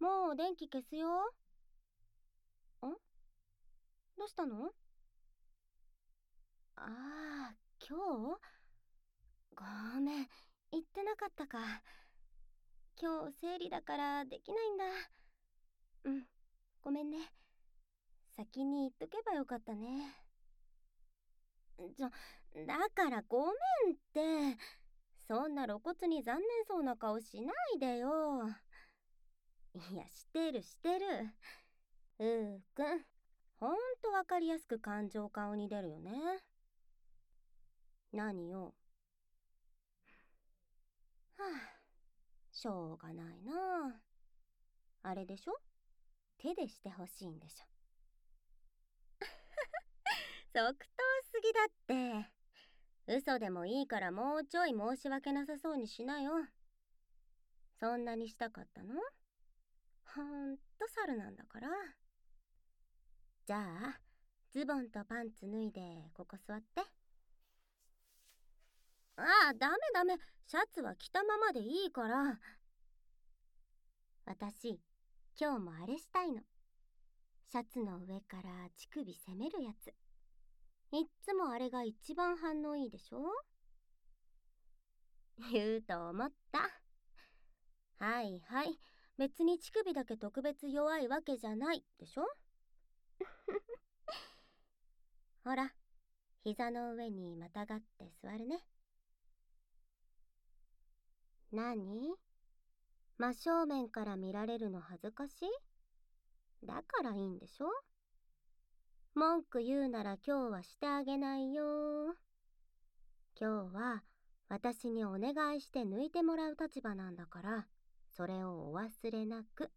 もう電気消すよ。どうしたの？ああ、今日？ごめん、言ってなかったか。今日生理だからできないんだ。うん、ごめんね。先に言っとけばよかったね。だからごめんって。そんな露骨に残念そうな顔しないでよ。いや、してる。くん、ほんとわかりやすく感情顔に出るよね。何よ。はあ、しょうがないな。あれでしょ？手でしてほしいんでしょ。即答すぎだって。嘘でもいいからもうちょい申し訳なさそうにしなよ。そんなにしたかったの？ほんと猿なんだから。じゃあ、ズボンとパンツ脱いでここ座って。ああ、ダメ。シャツは着たままでいいから。私、今日もあれしたいの。シャツの上から乳首攻めるやつ。いっつもあれが一番反応いいでしょ？言うと思った。はい。別に乳首だけ特別弱いわけじゃないでしょ？ほら、膝の上にまたがって座るね。何？真正面から見られるの恥ずかしい？だからいいんでしょ？文句言うなら今日はしてあげないよ。今日は私にお願いして抜いてもらう立場なんだから、それをお忘れなく。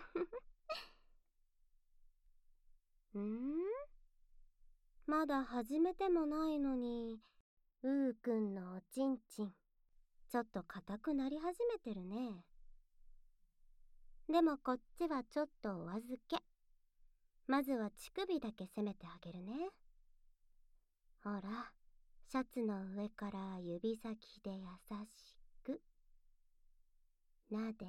まだ始めてもないのに、うーくんのおちんちん、ちょっと硬くなり始めてるね。でもこっちはちょっとお預け。まずは乳首だけ攻めてあげるね。ほら、シャツの上から指先で優しく。なで。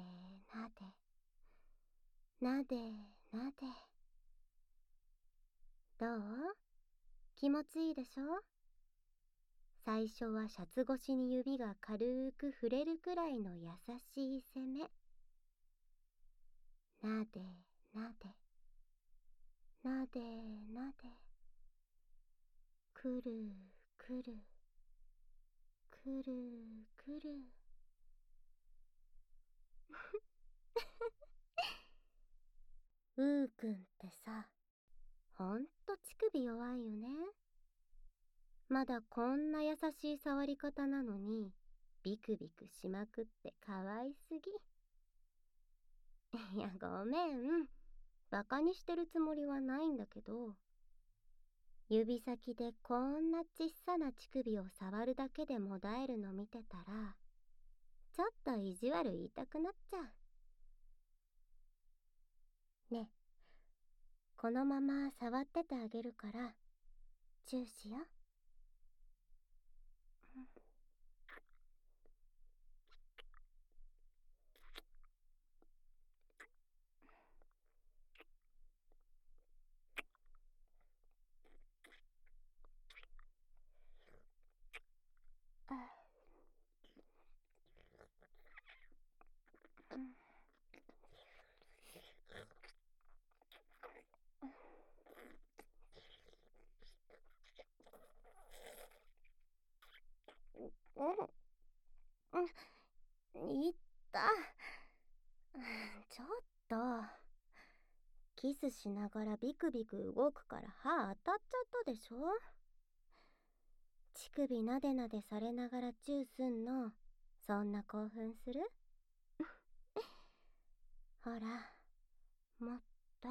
どう？気持ちいいでしょ？最初はシャツ越しに指が軽く触れるくらいの優しい攻め。なで。くる。うーくんってさ、ほんと乳首弱いよね。まだこんな優しい触り方なのに、ビクビクしまくってかわいすぎ。いや、ごめん。バカにしてるつもりはないんだけど、指先でこんなちっさな乳首を触るだけでもだえるの見てたら、ちょっと意地悪言いたくなっちゃう。ね、このまま触っててあげるから、チューしよ。いった。ちょっと。キスしながらビクビク動くから歯当たっちゃったでしょ？乳首なでなでされながらチューすんの、そんな興奮する？ほら、もっと。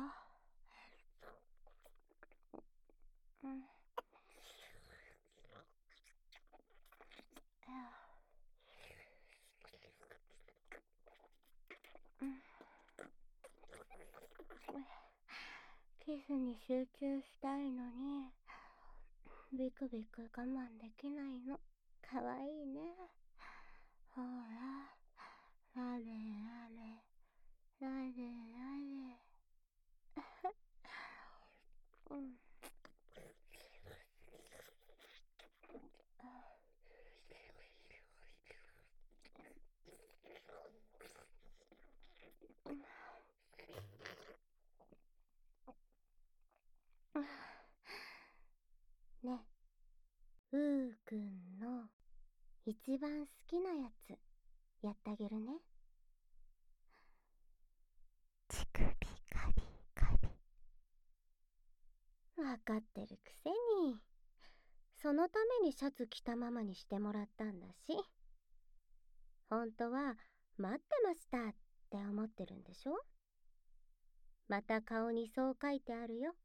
キスに集中したいのに、ビクビク我慢できないの。かわいいね。ほら、あれ。 一番好きなやつやってあげるね。乳首カリカリ。わかってるくせに。そのためにシャツ着たままにしてもらったんだし。本当は待ってましたって思ってるんでしょ。また顔にそう書いてあるよ。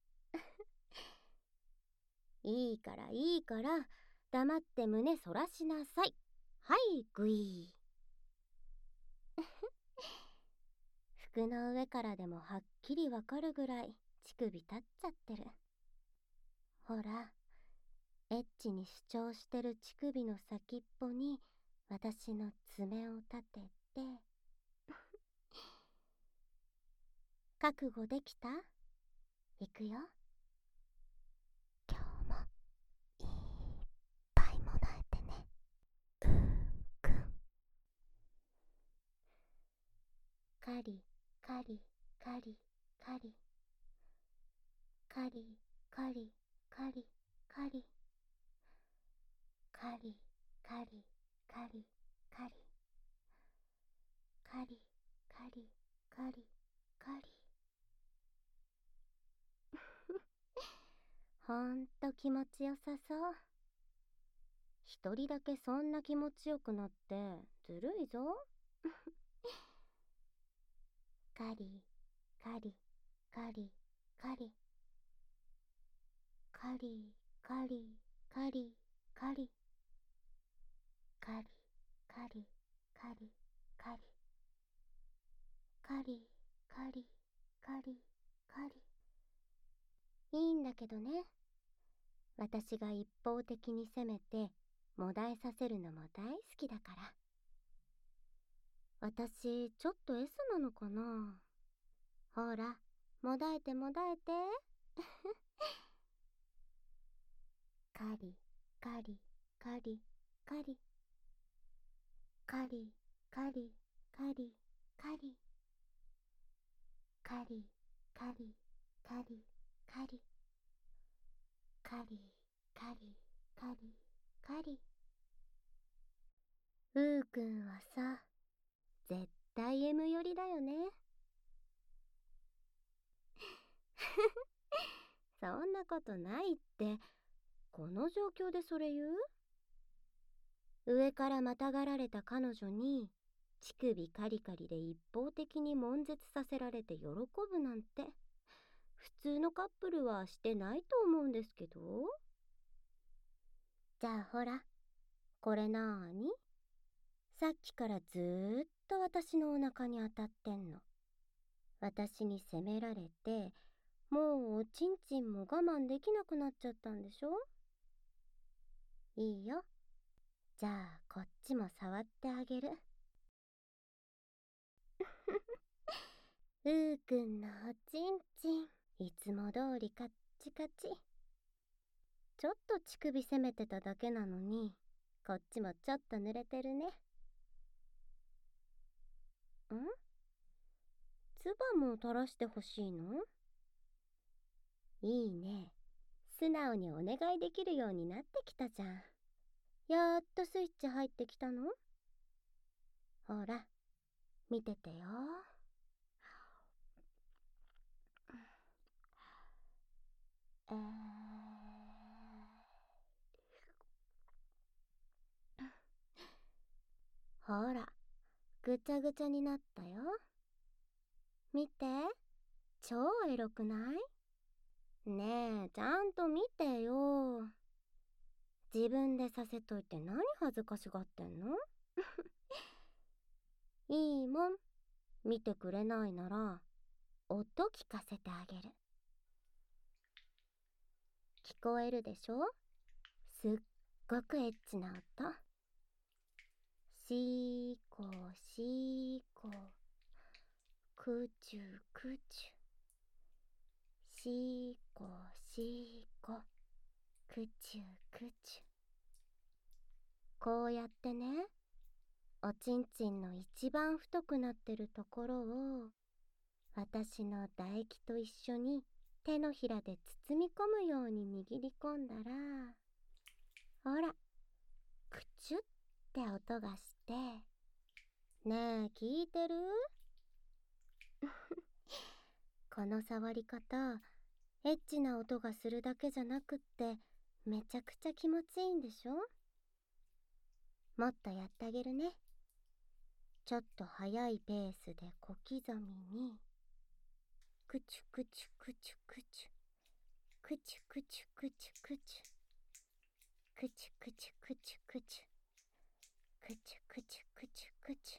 いいからいいから、黙って胸そらしなさい。はいグイー。服の上からでもはっきりわかるぐらい乳首立っちゃってる。ほら、エッチに主張してる乳首の先っぽに私の爪を立てて。覚悟できた？いくよ。今日もいっぱいもらえてね、うーくん。カリカリカリカリカリカリカリカリカリカリカリカリカリカリカリカリ。ほんと気持ちよさそう。一人だけそんな気持ちよくなってずるいぞ。カリカリカリカリカリカリカリカリカリカリカリカリカリカリカリカリ。いいんだけどね。私が一方的に攻めてもだえさせるのも大好きだから。私ちょっと S なのかな。ほら、もだえてもだえて。カリカリカリカリカリカリカリカリカリカリカリカリカリカリカリカリ。うーくんはさ、絶対 M 寄りだよね。そんなことないって。この状況でそれ言う？上からまたがられた彼女に乳首カリカリで一方的に悶絶させられて喜ぶなんて、普通のカップルはしてないと思うんですけど。じゃあほら、これなーに？さっきからずーっと私のお腹に当たってんの。私に責められて、もうおちんちんも我慢できなくなっちゃったんでしょ？いいよ。じゃあこっちも触ってあげる。うーくんのおちんちん、いつも通りカッチカチ。ちょっと乳首攻めてただけなのに、こっちもちょっと濡れてるね。唾も垂らしてほしいの？いいね。素直にお願いできるようになってきたじゃん。やっとスイッチ入ってきたの？ほら、見ててよ。ほら、ぐちゃぐちゃになったよ。見て、超エロくない？ねえ、ちゃんと見てよ。自分でさせといて何恥ずかしがってんの？いいもん。見てくれないなら、音聞かせてあげる。聞こえるでしょ？すっごくエッチな音。シーコシーコ、クチュクチュ。シーコシーコ、クチュクチュ。こうやってね、おちんちんの一番太くなってるところを私の唾液と一緒に手のひらで包み込むように握り込んだら、ほら、くちゅっって音がして、ねえ聞いてる？この触り方、エッチな音がするだけじゃなくってめちゃくちゃ気持ちいいんでしょ？もっとやってあげるね。ちょっと速いペースで小刻みに、くちゅくちゅくちゅくちゅ、くちゅくちゅくちゅくちゅ、くちゅくちゅくちゅくちゅ、くちゅくちゅくちゅくちゅ。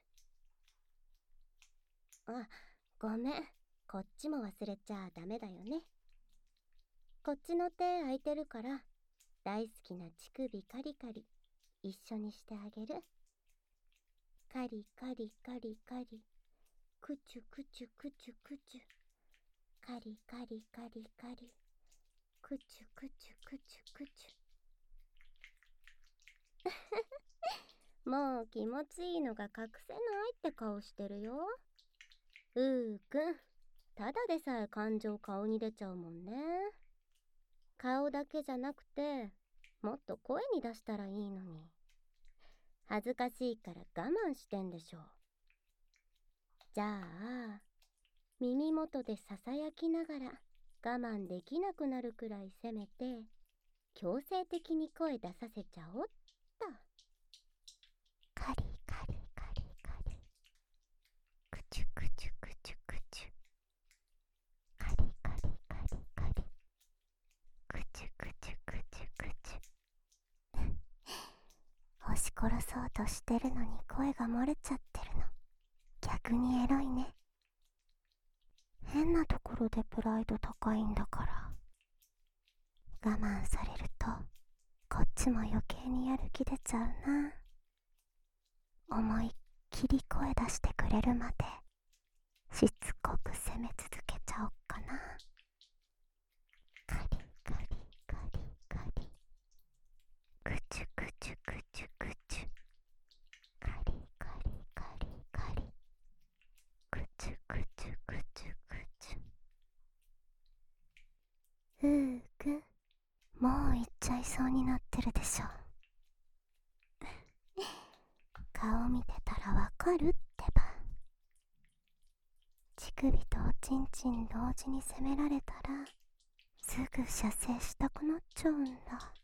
あ、ごめん、こっちも忘れちゃダメだよね。こっちの手空いてるから、大好きな乳首カリカリ一緒にしてあげる。カリカリカリカリ、くちゅくちゅくちゅくちゅ、カリカリカリカリ、くちゅくちゅくちゅくちゅ。もう気持ちいいのが隠せないって顔してるよ。うーくん、ただでさえ感情顔に出ちゃうもんね。顔だけじゃなくて、もっと声に出したらいいのに。恥ずかしいから我慢してんでしょ。じゃあ、耳元でささやきながら我慢できなくなるくらいせめて、強制的に声出させちゃおっと。カリカリカリカリ、くちゅくちゅくちゅくちゅ、カリカリカリカリ、くちゅくちゅくちゅくちゅ。押し殺そうとしてるのに声が漏れちゃってるの。逆にエロいね。変なところでプライド高いんだから。我慢されるとこっちも余計にやる気出ちゃうな。思いっきり声出してくれるまでしつこく攻め続けちゃおっかな。カリカリカリカリ、くちゅくちゅくちゅくちゅ、カリカリカリカリ、くちゅくちゅくちゅくちゅ。ふうくん、もう行っちゃいそうになってるでしょ。顔見てたらわかるってば。乳首とおちんちん同時に攻められたらすぐ射精したくなっちゃうんだ。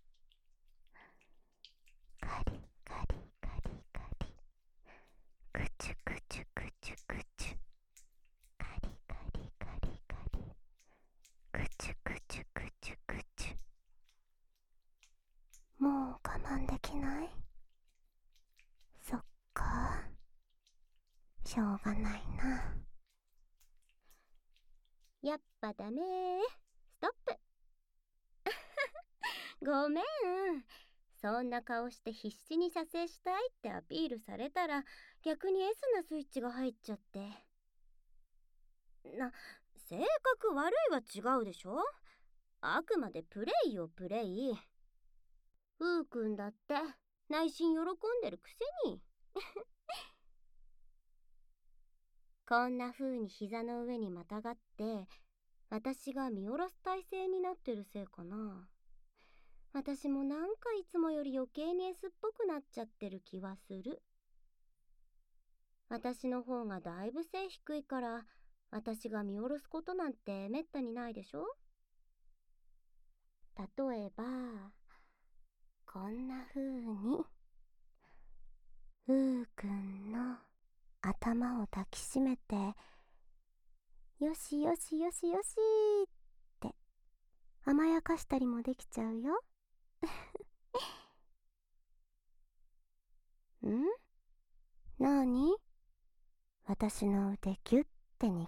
カリカリカリカリ、くちゅくちゅくちゅくちゅ、カリカリカリカリ、くちゅくちゅくちゅくちゅ。もう我慢できない？そっか、しょうがないな。やっぱダメー。ストップ。ごめん。そんな顔して必死に射精したいってアピールされたら逆に S なスイッチが入っちゃって。性格悪いは違うでしょ。あくまでプレイよプレイ。ふうくんだって内心喜んでるくせに。こんな風に膝の上にまたがって私が見下ろす体勢になってるせいかな。私もなんかいつもより余計に S っぽくなっちゃってる気はする。私の方がだいぶ背低いから私が見下ろすことなんてめったにないでしょ。例えばこんな風にふうくんの頭を抱きしめてよしよしよしよしって甘やかしたりもできちゃうよ。ん？なに？私の腕ギュッて握って。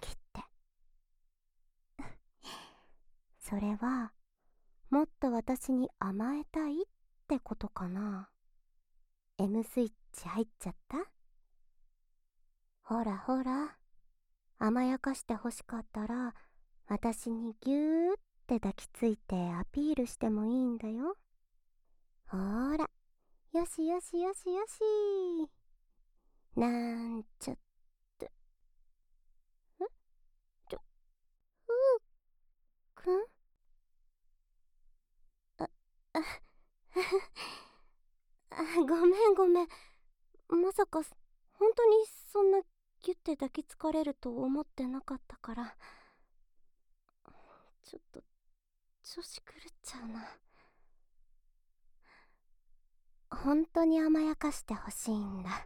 それはもっと私に甘えたいってことかな。M スイッチ入っちゃった？ほらほら、甘やかしてほしかったら私にギューって抱きついてアピールしてもいいんだよ。ほーら、よしよしよしよし。なんちゃって。ふうくん？あ、あ、ごめんごめん。 まさか本当にそんなギュッて抱きつかれると思ってなかったから、ちょっと調子狂っちゃうな。本当に甘やかしてほしいんだ。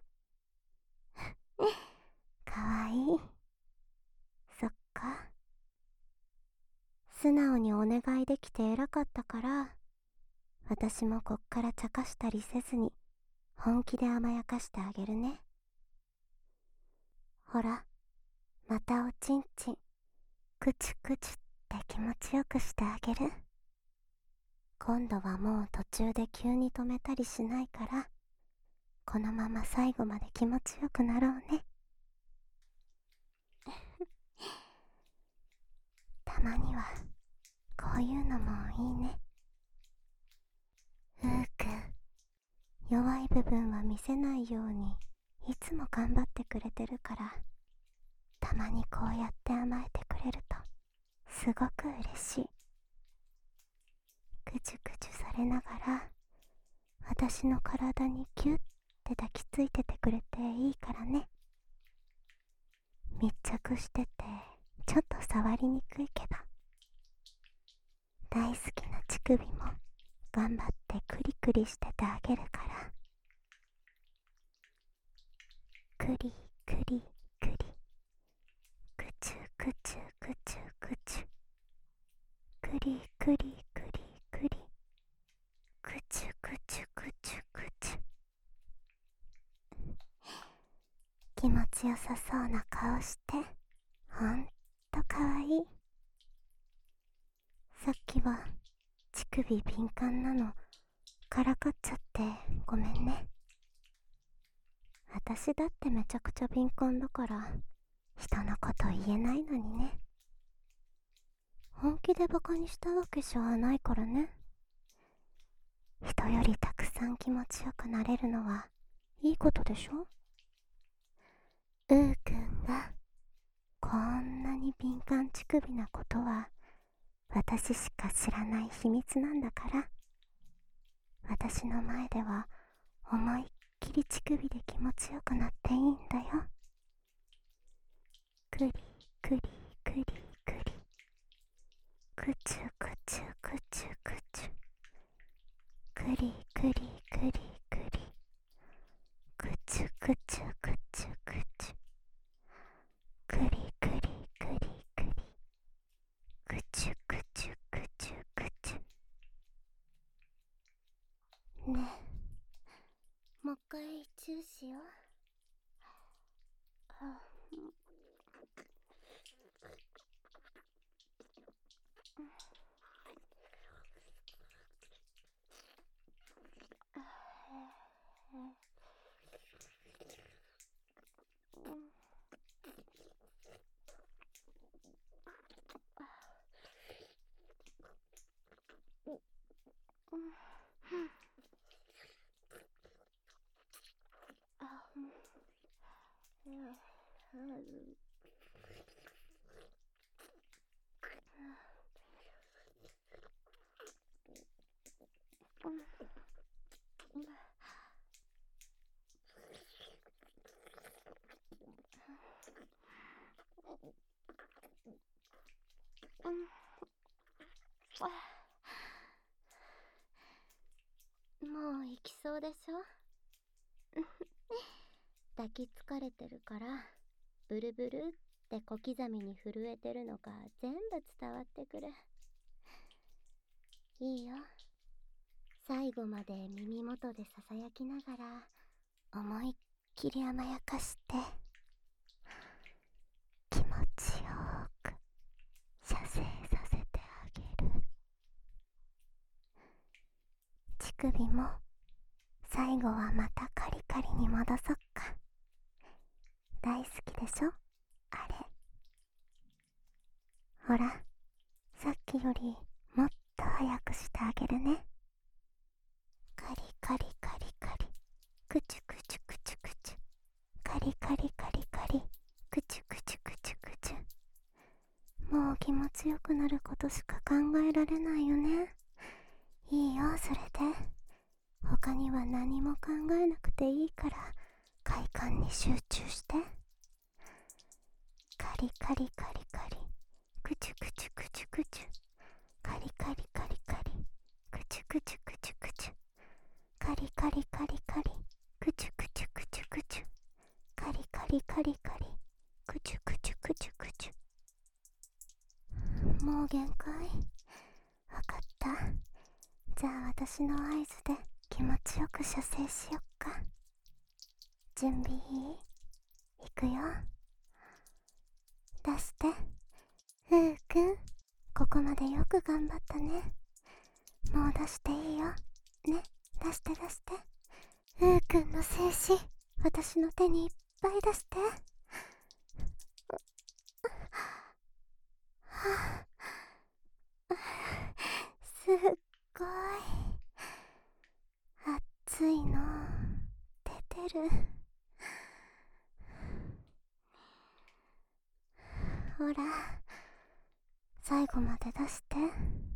かわいい。そっか。素直にお願いできて偉かったから、私もこっから茶化したりせずに本気で甘やかしてあげるね。ほら、またおちんちんクチュクチュって気持ちよくしてあげる。今度はもう途中で急に止めたりしないから、このまま最後まで気持ちよくなろうね。たまにはこういうのもいいね。うーくん、弱い部分は見せないようにいつも頑張ってくれてるから、たまにこうやって甘えてくれるとすごく嬉しい。ぐちゅぐちゅされながら私の体にギュッて抱きついててくれていいからね。密着しててちょっと触りにくいけど、大好きな乳首も頑張ってクリクリしててあげるから。クリクリクリ、クチュクチュクチュクチュ、クリクリクリクリ、クチュクチュクチュクチュ。気持ちよさそうな顔してほんとかわいい。さっきは乳首敏感なのからかっちゃってごめんね。私だってめちゃくちゃ敏感だから人のこと言えないのにね。本気でバカにしたわけじゃないからね。人よりたくさん気持ちよくなれるのはいいことでしょ。うーくんがこんなに敏感乳首なことは私しか知らない秘密なんだから、私の前では思いっきり乳首で気持ちよくなっていいんだよ。クリクリクリクリ、クチュクチュクチュクチュ、クリクリクリクリ、クチュクチュクチュクチュ、クリクリクリクリ、クチュクチュクチュクチュ。ねえ、もう一回チューしよう。もう行きそうでしょ。抱きつかれてるからブルブルって小刻みに震えてるのが全部伝わってくる。いいよ、最後まで耳元でささやきながら思いっきり甘やかして気持ちよく射精させてあげる。乳首も最後はまたカリカリに戻そっか。大好きでしょあれ。ほら、さっきよりもっと早くしてあげるね。カリカリカリカリ、クチュクチュクチュクチュ、カリカリカリカリ、クチュクチュクチュクチュ。もう気持ちよくなることしか考えられないよね。いいよ、それで。他には何も考えなくていいから快感に集中して。カリカリカリカリ、クチュクチュクチュクチュ、カリカリカリカリ、クチュクチュクチュクチュ、カリカリカリカリ、クチュクチュクチュクチュ、カリカリカリカリ、クチュクチュクチュクチュ。もう限界。わかった。じゃあ私の合図で気持ちよく射精しよっか。準備いい？いくよ。出して。ふうくん、ここまでよく頑張ったね。もう出していいよ。ね、出して出して。ふうくんの精子、私の手にいっぱい出して。はあ、すっごい熱いの出てる。ほら、最後まで出して。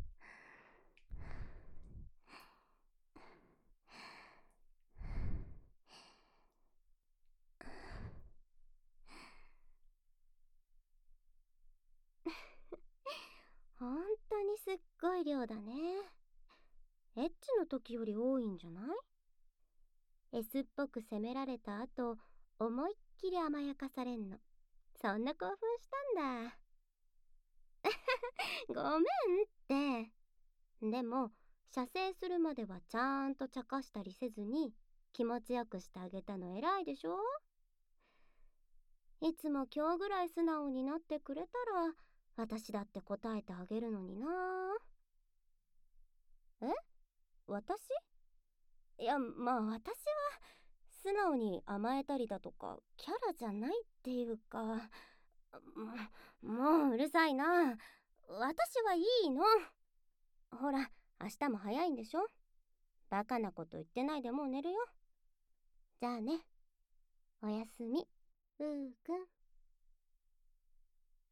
ほんとにすっごい量だね。エッチの時より多いんじゃない？ S っぽく責められた後、思いっきり甘やかされんの。そんな興奮したんだ。ごめんって。でも、射精するまではちゃんと茶化したりせずに気持ちよくしてあげたの偉いでしょ？いつも今日ぐらい素直になってくれたら、私だって答えてあげるのにな。え？私？いや、まあ私は素直に甘えたりだとかキャラじゃないっていうか、もううるさいな。私はいいの。ほら、明日も早いんでしょ？バカなこと言ってないでもう寝るよ。じゃあね。おやすみ、ふうくん。